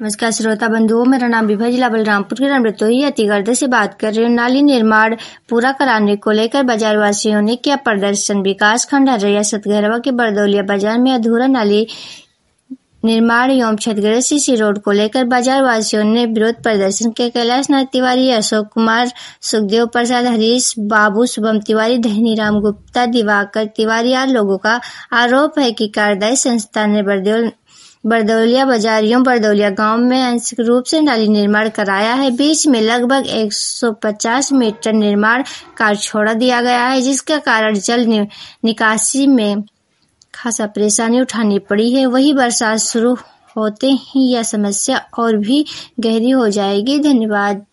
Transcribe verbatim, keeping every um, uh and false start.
नमस्कार श्रोता बंधुओं, मेरा नाम विभा, जिला बलरामपुर के रमरतोही अतिगर्द से बात कर रही हूँ। नाली निर्माण पूरा कराने को लेकर बाजार वासियों ने किया प्रदर्शन। विकास खंड हरैया सतघरवा के बरदौलिया बाजार में अधूरा नाली निर्माण एवं क्षतिग्रस्त इसी रोड को लेकर बाजार वासियों ने विरोध प्रदर्शन किया। कैलाश नाथ तिवारी, अशोक कुमार, सुखदेव प्रसाद, हरीश बाबू, शुभम तिवारी, धनीराम गुप्ता, दिवाकर तिवारी आदि लोगों का आरोप है कि कार्यदायी संस्था ने बरदौल बरदौलिया बाजार एवं बरदौलिया गांव में आंशिक रूप से नाली निर्माण कराया है। बीच में लगभग एक सौ पचास मीटर निर्माण कार्य छोड़ दिया गया है, जिसका कारण जल निकासी में खासा परेशानी उठानी पड़ी है। वही बरसात शुरू होते ही यह समस्या और भी गहरी हो जाएगी। धन्यवाद।